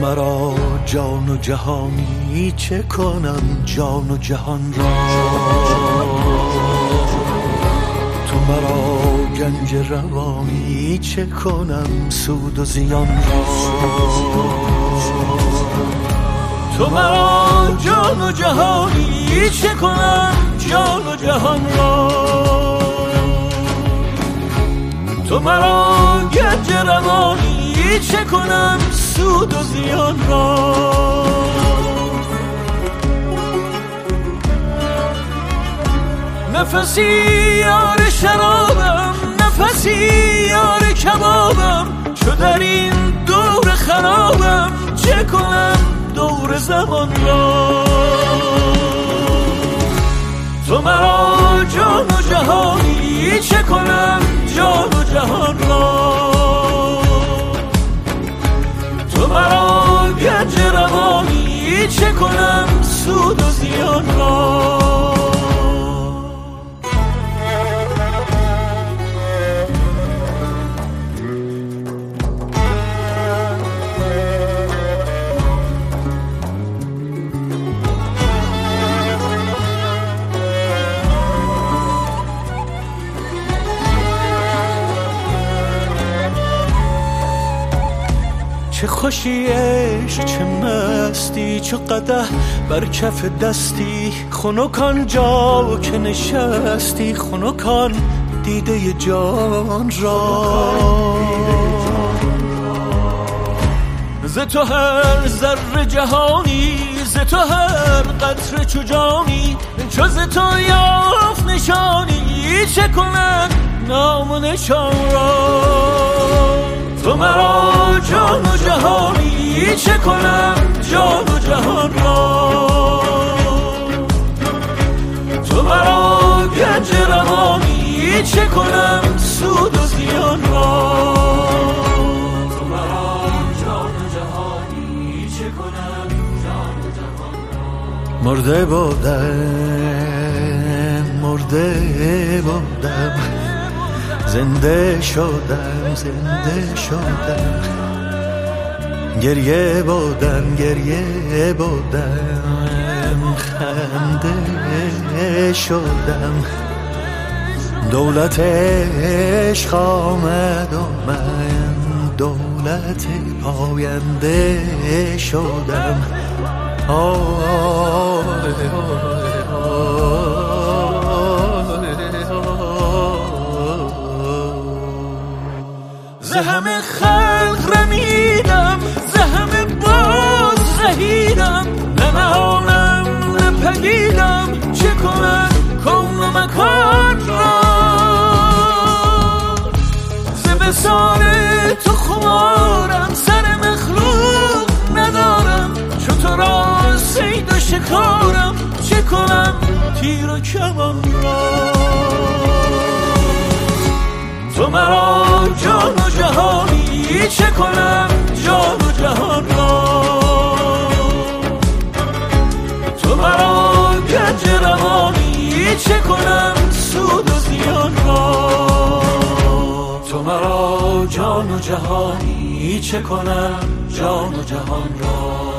مرا جان و جهانی چه کنم جان و جهان را، تو مرا گنج روانی چه کنم سود و زیان را، تو مرا جان و جهانی چه کنم جان و جهان را، تو مرا گنج روانی چه کنم سود و زیان را. نفسی یار شرابم، نفسی یار کبابم، چو در این دور خرابم چه کنم دور زمان را، تو مرا جان و جهانی چه کنم جان و جهان را، تو مرا گنج روانی چه کنم سود و زیان را. چه خوشی عشق چه مستی، چه قدح بر کف دستی، خنکان جا که نشستی، خنکان دیده جان را، ز تو هر ذره جهانی، ز تو هر قطره چو جانی، چو ز تو یافت نشانی چه کنم نام و نشان را، تو مرا جان و جهانی چه کنم جان و جهان را، تو مرا گنج روانی چه کنم سود و زیان را، تو مرا جان و جهانی چه کنم جان و جهان را. مرده بودم زنده شدم، زنده شدم، گریه بودم خنده شدم، دولت عشق آمد و من دولت پاینده شدم. ز همه خلق رمیدم، ز همه باز رهیدم، ننهانم نپدیدم چه کنم کون و مکان را، ز وصال تو خمارم، سر مخلوق ندارم، چو تو را صید و شکارم چه کنم تیر و کمان را، تو مرا جان و جهانی چه کنم جان و جهان را، تو مرا گنج روانی چه کنم سود و زیان را، تو مرا جان و جهانی چه کنم جان و جهان را.